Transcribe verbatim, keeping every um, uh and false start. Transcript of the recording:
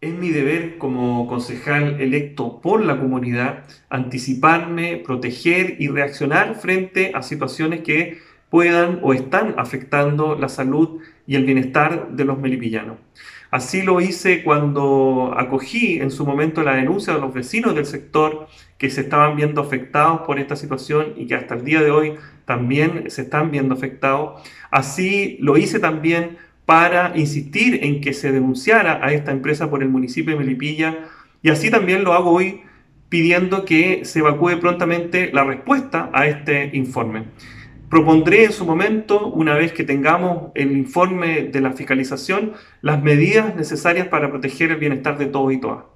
Es mi deber como concejal electo por la comunidad anticiparme, proteger y reaccionar frente a situaciones que puedan o están afectando la salud y el bienestar de los melipillanos. Así lo hice cuando acogí en su momento la denuncia de los vecinos del sector que se estaban viendo afectados por esta situación y que hasta el día de hoy también se están viendo afectados. Así lo hice también para insistir en que se denunciara a esta empresa por el municipio de Melipilla, y así también lo hago hoy pidiendo que se evacúe prontamente la respuesta a este informe. Propondré en su momento, una vez que tengamos el informe de la fiscalización, las medidas necesarias para proteger el bienestar de todos y todas.